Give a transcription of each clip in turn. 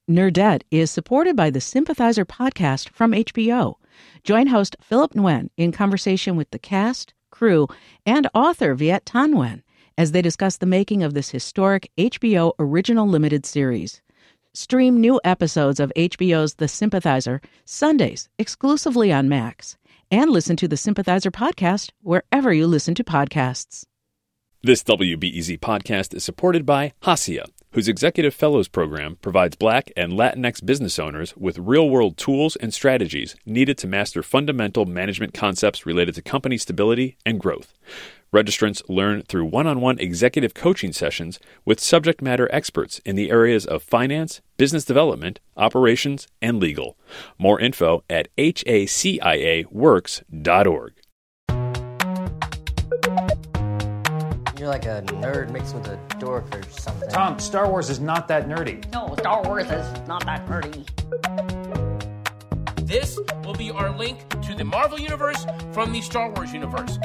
Nerdette is supported by the Sympathizer podcast from HBO. Join host Philip Nguyen in conversation with the cast, crew, and author Viet Thanh Nguyen as they discuss the making of this historic HBO original limited series. Stream new episodes of HBO's The Sympathizer Sundays exclusively on Max, and listen to the Sympathizer podcast wherever you listen to podcasts. This WBEZ podcast is supported by Hacia, whose Executive Fellows Program provides Black and Latinx business owners with real-world tools and strategies needed to master fundamental management concepts related to company stability and growth. Registrants learn through one-on-one executive coaching sessions with subject matter experts in the areas of finance, business development, operations, and legal. More info at haciaworks.org. You're like a nerd mixed with a dork or something. Tom, Star Wars is not that nerdy. No, Star Wars is not that nerdy. This will be our link to the Marvel Universe from the Star Wars universe.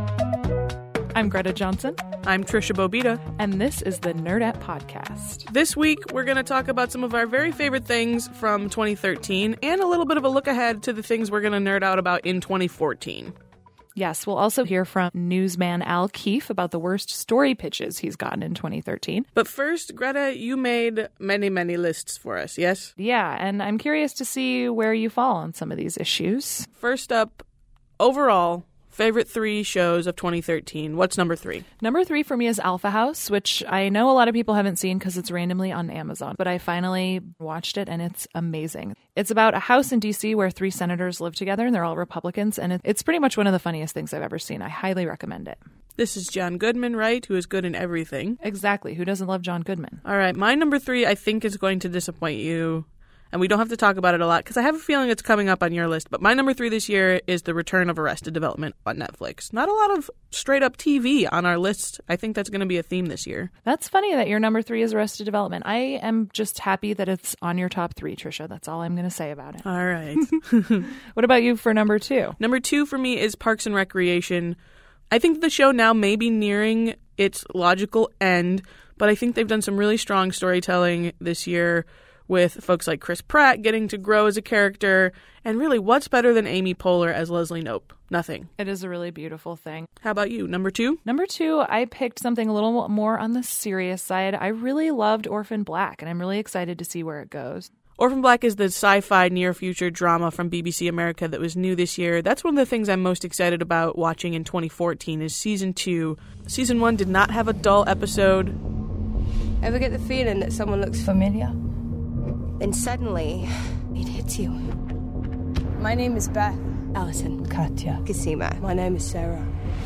I'm Greta Johnson. I'm Trisha Bobita. And this is the Nerdette Podcast. This week, we're going to talk about some of our very favorite things from 2013 and a little bit of a look ahead to the things we're going to nerd out about in 2014. Yes, we'll also hear from newsman Al Keefe about the worst story pitches he's gotten in 2013. But first, Greta, you made many, many lists for us, yes? Yeah, and I'm curious to see where you fall on some of these issues. First up, overall, favorite 3 shows of 2013. What's number 3? Number 3 for me is Alpha House, which I know a lot of people haven't seen because it's randomly on Amazon, but I finally watched it and it's amazing. It's about a house in D.C. where 3 senators live together and they're all Republicans, and it's pretty much one of the funniest things I've ever seen. I highly recommend it. This is John Goodman, right? Who is good in everything. Exactly. Who doesn't love John Goodman? All right. My number 3, I think, is going to disappoint you. And we don't have to talk about it a lot because I have a feeling it's coming up on your list. But my number 3 this year is The Return of Arrested Development on Netflix. Not a lot of straight-up TV on our list. I think that's going to be a theme this year. That's funny that your number 3 is Arrested Development. I am just happy that it's on your top 3, Trisha. That's all I'm going to say about it. All right. What about you for number 2? Number 2 for me is Parks and Recreation. I think the show now may be nearing its logical end, but I think they've done some really strong storytelling this year, with folks like Chris Pratt getting to grow as a character. And really, what's better than Amy Poehler as Leslie Knope? Nothing. It is a really beautiful thing. How about you? Number 2? Number 2, I picked something a little more on the serious side. I really loved Orphan Black, and I'm really excited to see where it goes. Orphan Black is the sci-fi near-future drama from BBC America that was new this year. That's one of the things I'm most excited about watching in 2014 is Season 2. Season 1 did not have a dull episode. Ever get the feeling that someone looks familiar? Then suddenly, it hits you. My name is Beth. Allison. Katya. Kasima. My name is Sarah.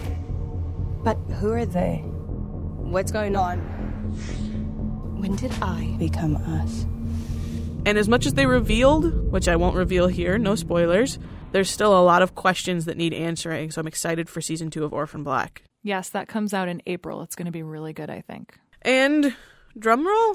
But who are they? What's going on? When did I become us? And as much as they revealed, which I won't reveal here, no spoilers, there's still a lot of questions that need answering, so I'm excited for Season 2 of Orphan Black. Yes, that comes out in April. It's going to be really good, I think. And, drum roll?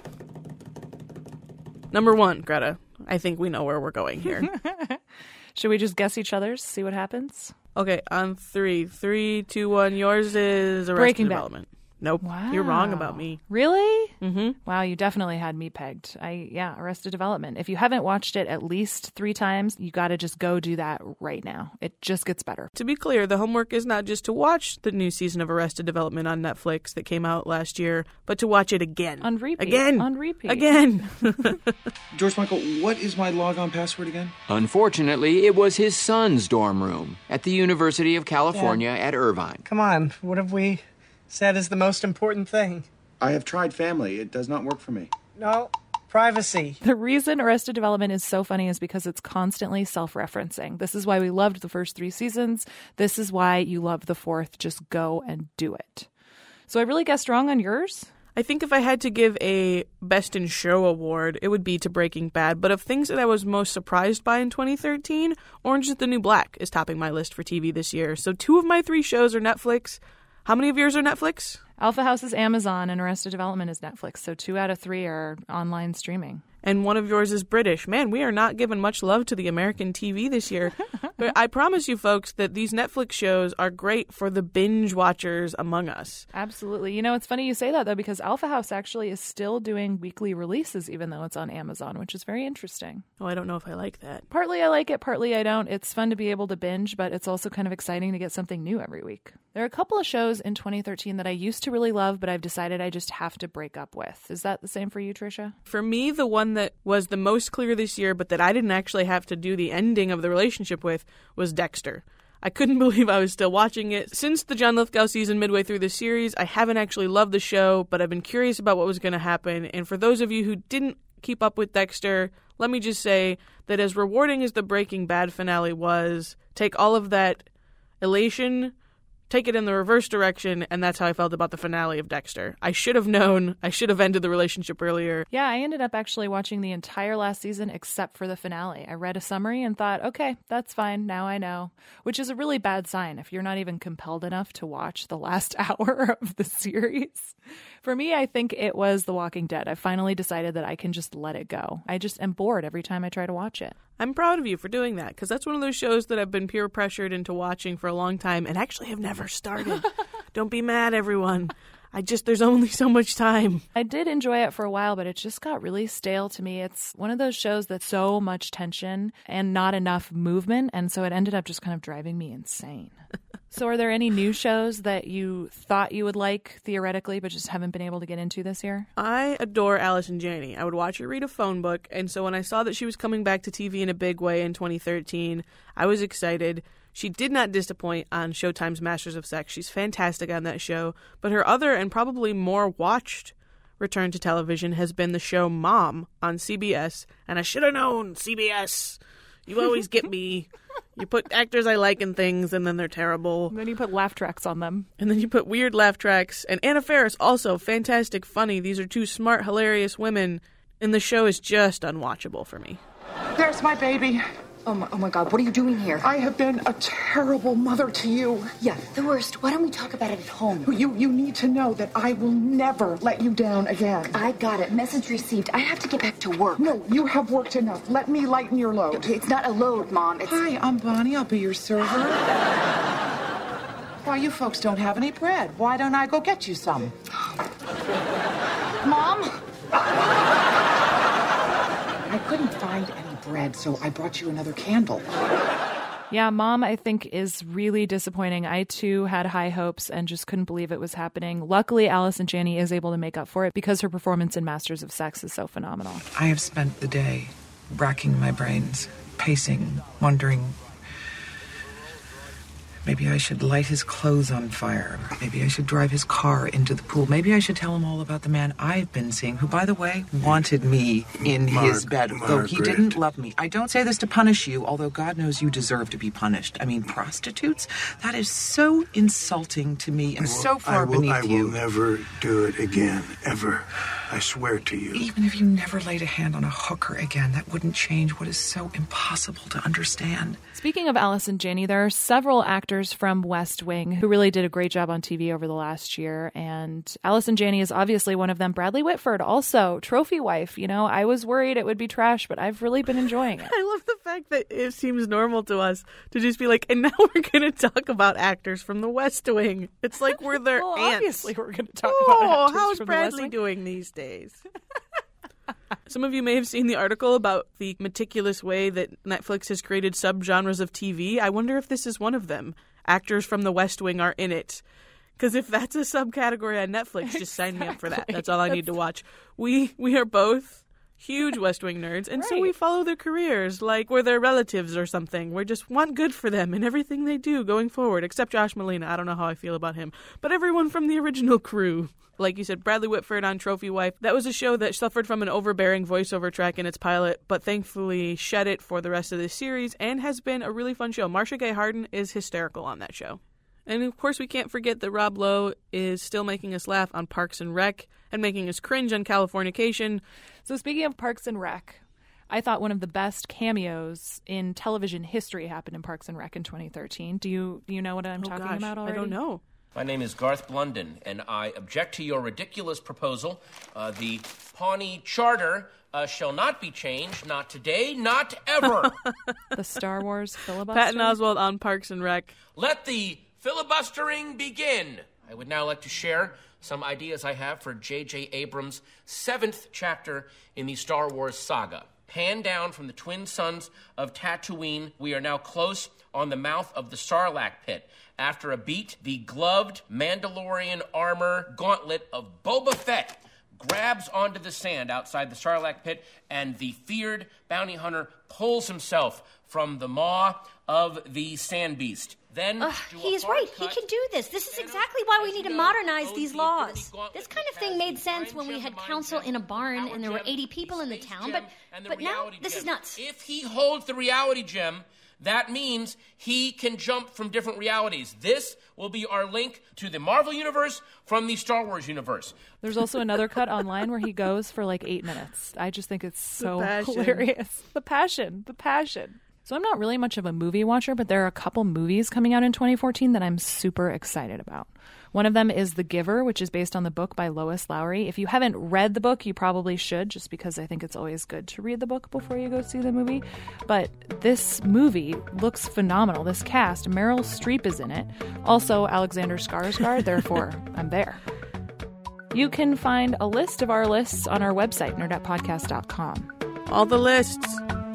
Number 1, Greta. I think we know where we're going here. Should we just guess each other's, see what happens? Okay, on 3. 3, 2, 1. Yours is Arrested Breaking Development. Nope. Wow. You're wrong about me. Really? Mm-hmm. Wow, you definitely had me pegged. Arrested Development. If you haven't watched it at least 3 times, you got to just go do that right now. It just gets better. To be clear, the homework is not just to watch the new season of Arrested Development on Netflix that came out last year, but to watch it again. On repeat. Again. On repeat. Again. George Michael, what is my logon password again? Unfortunately, it was his son's dorm room at the University of California at Irvine. Come on, what have we said is the most important thing? I have tried family. It does not work for me. No, privacy. The reason Arrested Development is so funny is because it's constantly self-referencing. This is why we loved the first 3 seasons. This is why you love the 4th. Just go and do it. So I really guessed wrong on yours? I think if I had to give a Best in Show award, it would be to Breaking Bad. But of things that I was most surprised by in 2013, Orange is the New Black is topping my list for TV this year. So 2 of my 3 shows are Netflix. How many of yours are Netflix? Alpha House is Amazon and Arrested Development is Netflix. So 2 out of 3 are online streaming. And one of yours is British. Man, we are not giving much love to the American TV this year. But I promise you, folks, that these Netflix shows are great for the binge watchers among us. Absolutely. You know, it's funny you say that, though, because Alpha House actually is still doing weekly releases, even though it's on Amazon, which is very interesting. Oh, I don't know if I like that. Partly I like it, partly I don't. It's fun to be able to binge, but it's also kind of exciting to get something new every week. There are a couple of shows in 2013 that I used to really love, but I've decided I just have to break up with. Is that the same for you, Trisha? For me, the one that was the most clear this year, but that I didn't actually have to do the ending of the relationship with, was Dexter. I couldn't believe I was still watching it. Since the John Lithgow season midway through the series, I haven't actually loved the show, but I've been curious about what was going to happen. And for those of you who didn't keep up with Dexter, let me just say that as rewarding as the Breaking Bad finale was, take all of that elation, take it in the reverse direction, and that's how I felt about the finale of Dexter. I should have known. I should have ended the relationship earlier. Yeah, I ended up actually watching the entire last season except for the finale. I read a summary and thought, okay, that's fine. Now I know. Which is a really bad sign if you're not even compelled enough to watch the last hour of the series. For me, I think it was The Walking Dead. I finally decided that I can just let it go. I just am bored every time I try to watch it. I'm proud of you for doing that, because that's one of those shows that I've been peer pressured into watching for a long time and actually have never started. Don't be mad, everyone. There's only so much time. I did enjoy it for a while, but it just got really stale to me. It's one of those shows that's so much tension and not enough movement, and so it ended up just kind of driving me insane. So are there any new shows that you thought you would like theoretically, but just haven't been able to get into this year? I adore Allison Janney. I would watch her read a phone book, and so when I saw that she was coming back to TV in a big way in 2013, I was excited. She did not disappoint on Showtime's Masters of Sex. She's fantastic on that show. But her other and probably more watched return to television has been the show Mom on CBS. And I should have known, CBS. You always get me. You put actors I like in things, and then they're terrible. And then you put laugh tracks on them. And then you put weird laugh tracks. And Anna Faris, also fantastic, funny. These are two smart, hilarious women. And the show is just unwatchable for me. There's my baby. Oh my God, what are you doing here? I have been a terrible mother to you. Yeah, the worst. Why don't we talk about it at home? You need to know that I will never let you down again. I got it. Message received. I have to get back to work. No, you have worked enough. Let me lighten your load. It's not a load, Mom. Hi, I'm Bonnie. I'll be your server. Why, you folks don't have any bread. Why don't I go get you some? Mom? I couldn't find any bread, so I brought you another candle. Yeah, Mom, I think, is really disappointing. I, too, had high hopes and just couldn't believe it was happening. Luckily, Allison Janney is able to make up for it because her performance in Masters of Sex is so phenomenal. I have spent the day racking my brains, pacing, wondering, maybe I should light his clothes on fire. Maybe I should drive his car into the pool. Maybe I should tell him all about the man I've been seeing, who, by the way, wanted me in his bed, though he didn't love me. I don't say this to punish you, although God knows you deserve to be punished. I mean, prostitutes? That is so insulting to me and so far beneath you. I will never do it again, ever. I swear to you. Even if you never laid a hand on a hooker again, that wouldn't change what is so impossible to understand. Speaking of Allison Janney, there are several actors from West Wing who really did a great job on TV over the last year, and Allison Janney is obviously one of them. Bradley Whitford, also trophy wife. You know, I was worried it would be trash, but I've really been enjoying it. I love the fact that it seems normal to us to just be like, and now we're going to talk about actors from the West Wing. It's like we're their aunts. Obviously, we're going to talk about actors how's from Bradley the West Wing doing these days? Some of you may have seen the article about the meticulous way that Netflix has created subgenres of TV. I wonder if this is one of them. Actors from the West Wing are in it. Because if that's a subcategory on Netflix, just sign me up for that. That's all I need to watch. We are both huge West Wing nerds, and so we follow their careers like we're their relatives or something. We just want good for them in everything they do going forward, except Josh Malina. I don't know how I feel about him. But everyone from the original crew. Like you said, Bradley Whitford on Trophy Wife. That was a show that suffered from an overbearing voiceover track in its pilot, but thankfully shed it for the rest of this series and has been a really fun show. Marcia Gay Harden is hysterical on that show. And of course, we can't forget that Rob Lowe is still making us laugh on Parks and Rec and making us cringe on Californication. So speaking of Parks and Rec, I thought one of the best cameos in television history happened in Parks and Rec in 2013. Do you know what I'm talking about already? I don't know. My name is Garth Blunden, and I object to your ridiculous proposal. The Pawnee Charter shall not be changed, not today, not ever. The Star Wars filibuster? Patton Oswalt on Parks and Rec. Let the filibustering begin. I would now like to share some ideas I have for J.J. Abrams' 7th chapter in the Star Wars saga. Pan down from the twin suns of Tatooine, we are now close on the mouth of the Sarlacc pit. After a beat, the gloved Mandalorian armor gauntlet of Boba Fett grabs onto the sand outside the Sarlacc pit, and the feared bounty hunter pulls himself from the maw of the sand beast. Then he's right. He can do this. This is exactly why we need to modernize these laws. This kind of thing made sense when we had council in a barn and there were 80 people in the town, but now this is nuts. If he holds the reality gem, that means he can jump from different realities. This will be our link to the Marvel Universe from the Star Wars universe. There's also another cut online where he goes for like 8 minutes. I just think it's so hilarious. The passion. So I'm not really much of a movie watcher, but there are a couple movies coming out in 2014 that I'm super excited about. One of them is The Giver, which is based on the book by Lois Lowry. If you haven't read the book, you probably should, just because I think it's always good to read the book before you go see the movie. But this movie looks phenomenal. This cast, Meryl Streep is in it. Also, Alexander Skarsgård, therefore, I'm there. You can find a list of our lists on our website, nerdettepodcast.com. All the lists.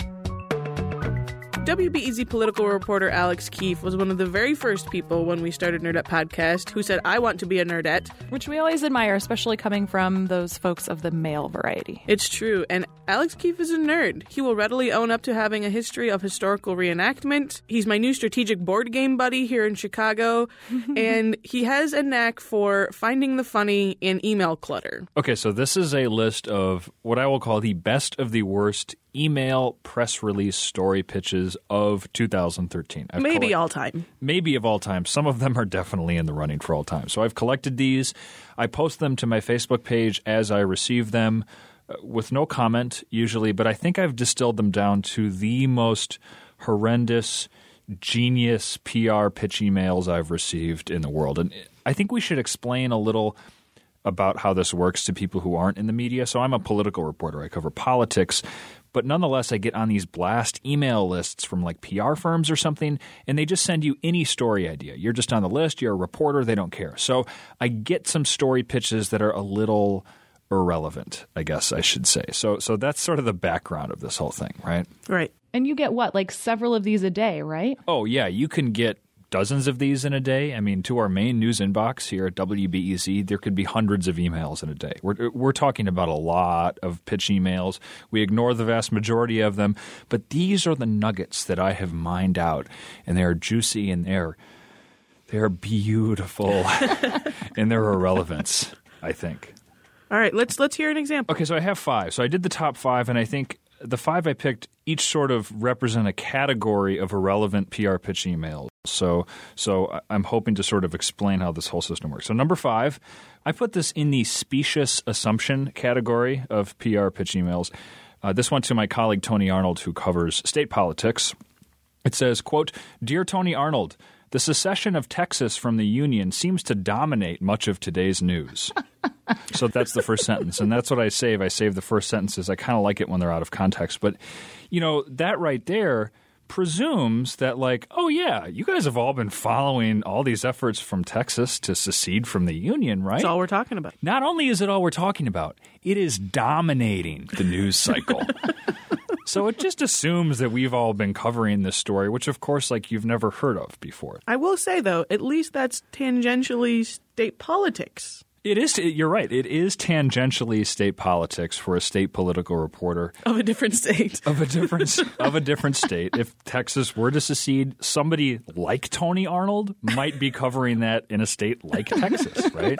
WBEZ political reporter Alex Keefe was one of the very first people when we started Nerdette Podcast who said, I want to be a nerdette. Which we always admire, especially coming from those folks of the male variety. It's true, and Alex Keefe is a nerd. He will readily own up to having a history of historical reenactment. He's my new strategic board game buddy here in Chicago, and he has a knack for finding the funny in email clutter. Okay, so this is a list of what I will call the best of the worst email press release story pitches of 2013. Maybe all time. Maybe of all time. Some of them are definitely in the running for all time. So I've collected these. I post them to my Facebook page as I receive them with no comment usually, but I think I've distilled them down to the most horrendous, genius PR pitch emails I've received in the world. And I think we should explain a little about how this works to people who aren't in the media. So I'm a political reporter. I cover politics. But nonetheless, I get on these blast email lists from like PR firms or something, and they just send you any story idea. You're just on the list. You're a reporter. They don't care. So I get some story pitches that are a little irrelevant, I guess I should say. So that's sort of the background of this whole thing, right? Right. And you get what, like several of these a day, right? Oh, yeah. You can get dozens of these in a day. I mean, to our main news inbox here at WBEZ, there could be hundreds of emails in a day. We're talking about a lot of pitch emails. We ignore the vast majority of them, but these are the nuggets that I have mined out, and they are juicy and they're beautiful in their irrelevance, I think. All right, let's hear an example. Okay, so I have 5. So I did the top 5, and I think the 5 I picked each sort of represent a category of irrelevant PR pitch emails. So I'm hoping to sort of explain how this whole system works. So number 5, I put this in the specious assumption category of PR pitch emails. This went to my colleague Tony Arnold, who covers state politics. It says, quote, "Dear Tony Arnold, the secession of Texas from the Union seems to dominate much of today's news." So that's the first sentence, and that's what I save. I save the first sentences. I kind of like it when they're out of context. But, you know, that right there presumes that, like, oh, yeah, you guys have all been following all these efforts from Texas to secede from the Union, right? That's all we're talking about. Not only is it all we're talking about, it is dominating the news cycle. So it just assumes that we've all been covering this story, which, of course, like you've never heard of before. I will say, though, at least that's tangentially state politics. It is. You're right. It is tangentially state politics for a state political reporter of a different state. Of a different state. If Texas were to secede, somebody like Tony Arnold might be covering that in a state like Texas, right?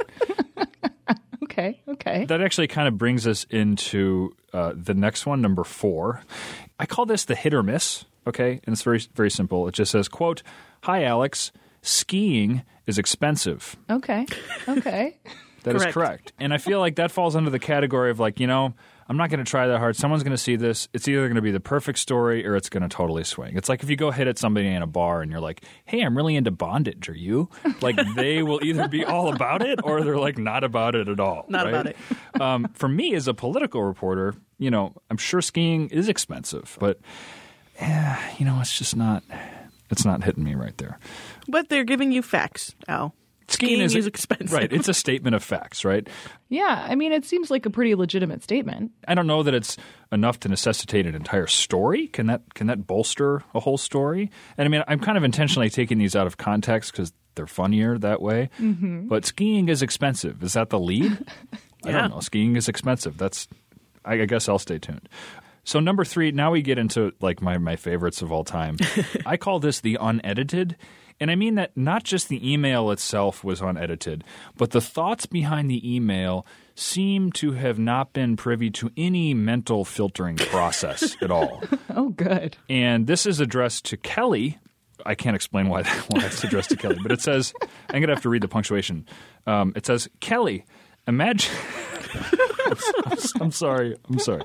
Okay. That actually kind of brings us into the next one, number 4. I call this the hit or miss. Okay, and it's very, very simple. It just says, quote, "Hi, Alex. Skiing is expensive." Okay. That is correct. And I feel like that falls under the category of like, you know, I'm not going to try that hard. Someone's going to see this. It's either going to be the perfect story or it's going to totally swing. It's like if you go hit at somebody in a bar and you're like, hey, I'm really into bondage. Are you? Like they will either be all about it or they're like not about it at all. Not right? about it. For me as a political reporter, you know, I'm sure skiing is expensive, but you know, it's just not – it's not hitting me right there. But they're giving you facts, Al. Skiing is expensive. Right. It's a statement of facts, right? Yeah. I mean, it seems like a pretty legitimate statement. I don't know that it's enough to necessitate an entire story. Can that bolster a whole story? And I mean, I'm kind of intentionally taking these out of context because they're funnier that way. Mm-hmm. But skiing is expensive. Is that the lead? Yeah. I don't know. Skiing is expensive. I guess I'll stay tuned. So number 3, now we get into like my favorites of all time. I call this the unedited. And I mean that not just the email itself was unedited, but the thoughts behind the email seem to have not been privy to any mental filtering process at all. Oh, good. And this is addressed to Kelly. I can't explain why it's addressed to Kelly, but it says – I'm going to have to read the punctuation. It says, Kelly, imagine – I'm sorry.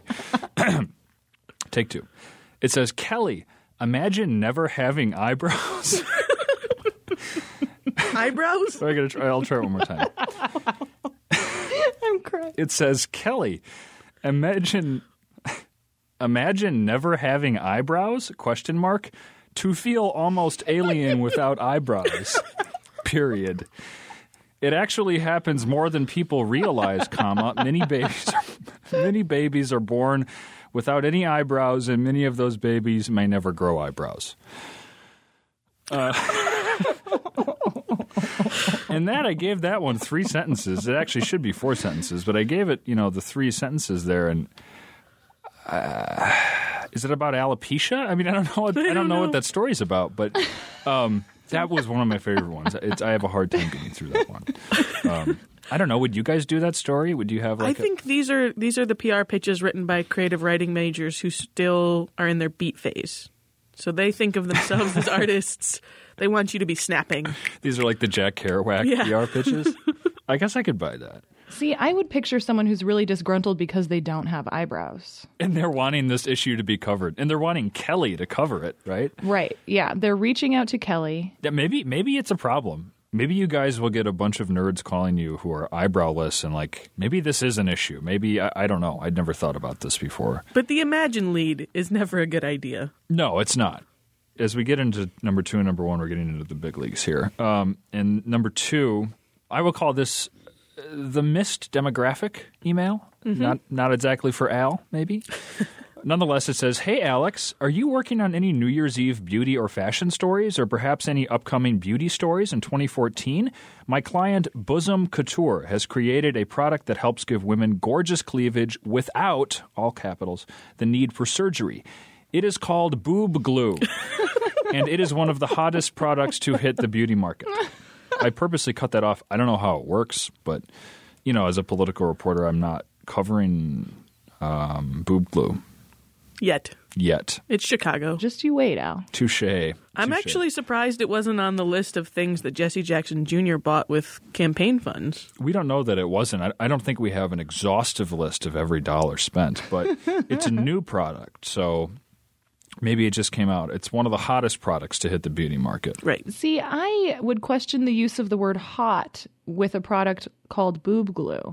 Take 2. It says, Kelly, imagine never having eyebrows. Eyebrows? I'll try it one more time. I'm crying. It says, Kelly, imagine never having eyebrows, ? To feel almost alien without eyebrows, period. It actually happens more than people realize, many babies are born without any eyebrows, and many of those babies may never grow eyebrows. And I gave that one 3 sentences. It actually should be 4 sentences, but I gave it, the 3 sentences there. And is it about alopecia? I mean, I don't know what that story's about, but that was one of my favorite ones. I have a hard time getting through that one. I don't know. Would you guys do that story? Would you have? I think these are the PR pitches written by creative writing majors who still are in their beat phase. So they think of themselves as artists. They want you to be snapping. These are like the Jack Kerouac PR pitches? I guess I could buy that. See, I would picture someone who's really disgruntled because they don't have eyebrows. And they're wanting this issue to be covered. And they're wanting Kelly to cover it, right? Right. Yeah. They're reaching out to Kelly. Yeah, maybe it's a problem. Maybe you guys will get a bunch of nerds calling you who are eyebrowless and like, maybe this is an issue. Maybe, I don't know. I'd never thought about this before. But the Imagine lead is never a good idea. No, it's not. As we get into number 2 and number 1, we're getting into the big leagues here. And number 2, I will call this the missed demographic email. Mm-hmm. Not exactly for Al, maybe. Nonetheless, it says, hey, Alex, are you working on any New Year's Eve beauty or fashion stories or perhaps any upcoming beauty stories in 2014? My client, Bosom Couture, has created a product that helps give women gorgeous cleavage without, all capitals, the need for surgery. It is called Boob Glue, and it is one of the hottest products to hit the beauty market. I purposely cut that off. I don't know how it works, but, as a political reporter, I'm not covering Boob Glue. Yet. It's Chicago. Just you wait, Al. Touché. I'm actually surprised it wasn't on the list of things that Jesse Jackson Jr. bought with campaign funds. We don't know that it wasn't. I don't think we have an exhaustive list of every dollar spent, but it's a new product, so maybe it just came out. It's one of the hottest products to hit the beauty market. Right. See, I would question the use of the word hot with a product called Boob Glue.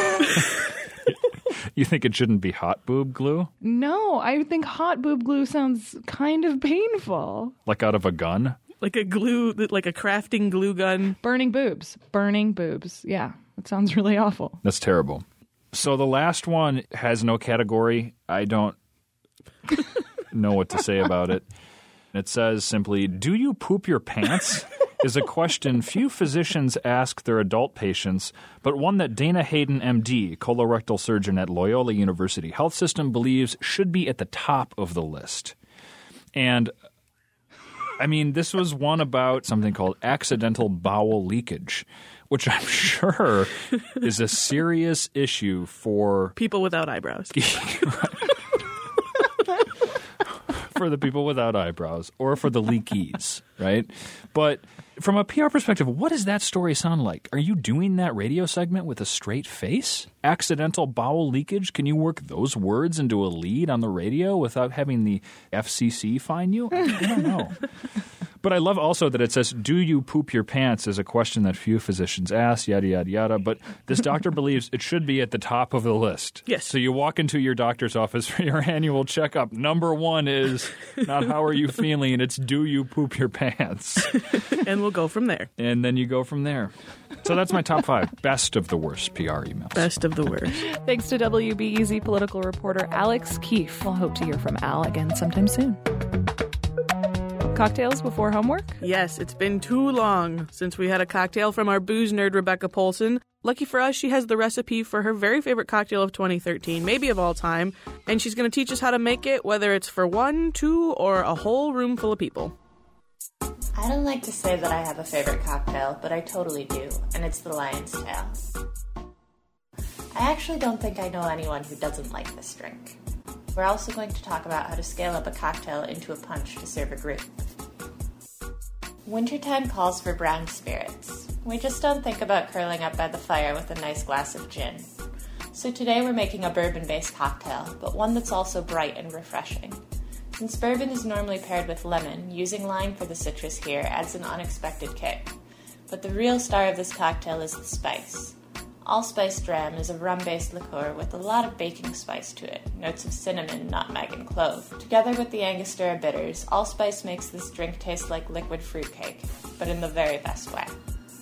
You think it shouldn't be hot boob glue? No, I think hot boob glue sounds kind of painful. Like out of a gun? Like a crafting glue gun. Burning boobs. Yeah, it sounds really awful. That's terrible. So the last one has no category. I don't know what to say about it. It says simply, do you poop your pants? Is a question few physicians ask their adult patients, but one that Dana Hayden, MD, colorectal surgeon at Loyola University Health System, believes should be at the top of the list. And, I mean, this was one about something called accidental bowel leakage, which I'm sure is a serious issue for people without eyebrows. For the people without eyebrows or for the leakies, right? But from a PR perspective, what does that story sound like? Are you doing that radio segment with a straight face? Accidental bowel leakage? Can you work those words into a lead on the radio without having the FCC fine you? I don't know. But I love also that it says, do you poop your pants is a question that few physicians ask, yada, yada, yada. But this doctor believes it should be at the top of the list. Yes. So you walk into your doctor's office for your annual checkup. Number one is not how are you feeling, it's do you poop your pants? And we'll go from there. And then you go from there. So that's my top 5 best of the worst PR emails. Best of the worst. Thanks to WBEZ political reporter Alex Keefe. We'll hope to hear from Al again sometime soon. Cocktails before homework? Yes, it's been too long since we had a cocktail from our booze nerd, Rebecca Polson. Lucky for us, she has the recipe for her very favorite cocktail of 2013, maybe of all time, and she's going to teach us how to make it, whether it's for 1, 2, or a whole room full of people. I don't like to say that I have a favorite cocktail, but I totally do, and it's the Lion's Tail. I actually don't think I know anyone who doesn't like this drink. We're also going to talk about how to scale up a cocktail into a punch to serve a group. Wintertime calls for brown spirits. We just don't think about curling up by the fire with a nice glass of gin. So today we're making a bourbon-based cocktail, but one that's also bright and refreshing. Since bourbon is normally paired with lemon, using lime for the citrus here adds an unexpected kick. But the real star of this cocktail is the spice. Allspice Dram is a rum-based liqueur with a lot of baking spice to it, notes of cinnamon, nutmeg, and clove. Together with the Angostura bitters, Allspice makes this drink taste like liquid fruitcake, but in the very best way.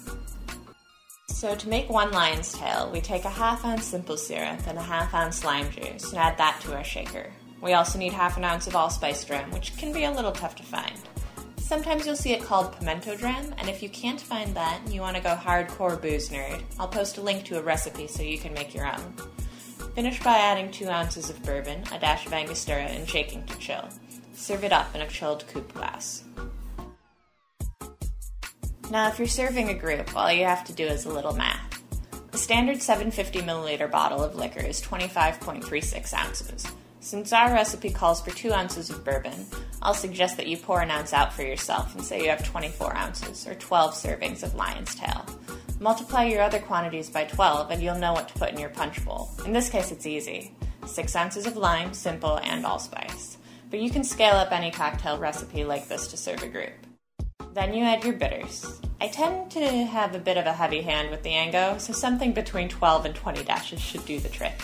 So to make 1 Lion's Tail, we take a 1/2 ounce simple syrup and a 1/2 ounce lime juice and add that to our shaker. We also need 1/2 ounce of Allspice Dram, which can be a little tough to find. Sometimes you'll see it called Pimento Dram, and if you can't find that and you want to go hardcore booze nerd, I'll post a link to a recipe so you can make your own. Finish by adding 2 ounces of bourbon, a dash of Angostura, and shaking to chill. Serve it up in a chilled coupe glass. Now, if you're serving a group, all you have to do is a little math. The standard 750 milliliter bottle of liquor is 25.36 ounces. Since our recipe calls for 2 ounces of bourbon, I'll suggest that you pour an ounce out for yourself and say you have 24 ounces, or 12 servings of Lion's Tail. Multiply your other quantities by 12 and you'll know what to put in your punch bowl. In this case, it's easy. 6 ounces of lime, simple, and allspice. But you can scale up any cocktail recipe like this to serve a group. Then you add your bitters. I tend to have a bit of a heavy hand with the Ango, so something between 12 and 20 dashes should do the trick.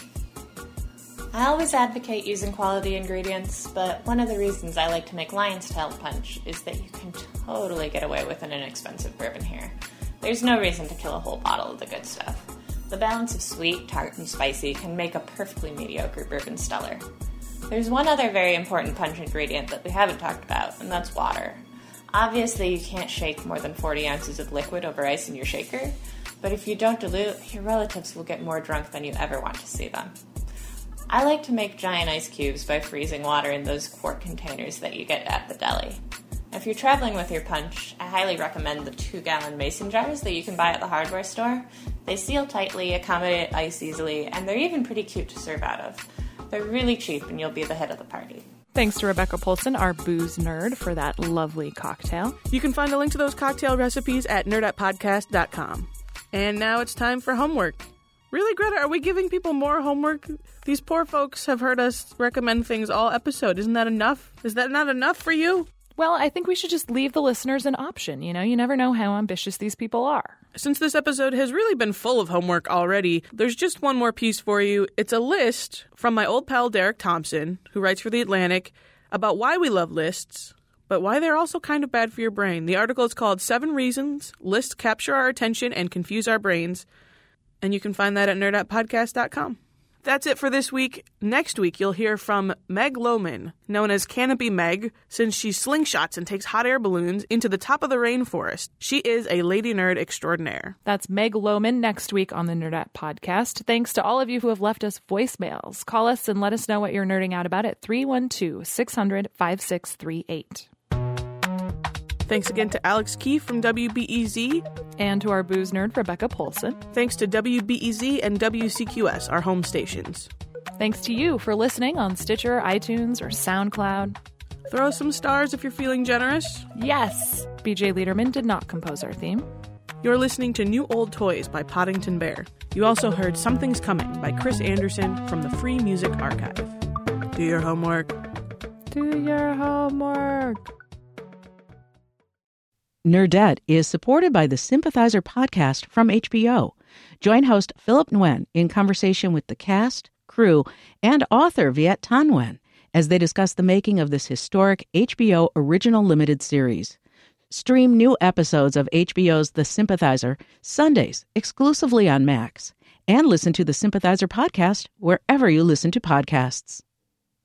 I always advocate using quality ingredients, but one of the reasons I like to make Lion's Tail punch is that you can totally get away with an inexpensive bourbon here. There's no reason to kill a whole bottle of the good stuff. The balance of sweet, tart, and spicy can make a perfectly mediocre bourbon stellar. There's one other very important punch ingredient that we haven't talked about, and that's water. Obviously, you can't shake more than 40 ounces of liquid over ice in your shaker, but if you don't dilute, your relatives will get more drunk than you ever want to see them. I like to make giant ice cubes by freezing water in those quart containers that you get at the deli. If you're traveling with your punch, I highly recommend the 2-gallon mason jars that you can buy at the hardware store. They seal tightly, accommodate ice easily, and they're even pretty cute to serve out of. They're really cheap and you'll be the hit of the party. Thanks to Rebecca Polson, our booze nerd, for that lovely cocktail. You can find a link to those cocktail recipes at nerdatpodcast.com. And now it's time for homework. Really, Greta, are we giving people more homework? These poor folks have heard us recommend things all episode. Isn't that enough? Is that not enough for you? Well, I think we should just leave the listeners an option. You know, you never know how ambitious these people are. Since this episode has really been full of homework already, there's just one more piece for you. It's a list from my old pal Derek Thompson, who writes for The Atlantic, about why we love lists, but why they're also kind of bad for your brain. The article is called 7 Reasons Lists Capture Our Attention and Confuse Our Brains, and you can find that at nerdatpodcast.com. That's it for this week. Next week, you'll hear from Meg Lohman, known as Canopy Meg, since she slingshots and takes hot air balloons into the top of the rainforest. She is a lady nerd extraordinaire. That's Meg Lohman next week on the Nerdette Podcast. Thanks to all of you who have left us voicemails. Call us and let us know what you're nerding out about at 312-600-5638. Thanks again to Alex Keefe from WBEZ. And to our booze nerd, Rebecca Polson. Thanks to WBEZ and WCQS, our home stations. Thanks to you for listening on Stitcher, iTunes, or SoundCloud. Throw some stars if you're feeling generous. Yes, BJ Liederman did not compose our theme. You're listening to New Old Toys by Poddington Bear. You also heard Something's Coming by Chris Anderson from the Free Music Archive. Do your homework. Do your homework. Nerdette is supported by the Sympathizer podcast from HBO. Join host Philip Nguyen in conversation with the cast, crew, and author Viet Thanh Nguyen as they discuss the making of this historic HBO original limited series. Stream new episodes of HBO's The Sympathizer Sundays exclusively on Max, and listen to the Sympathizer podcast wherever you listen to podcasts.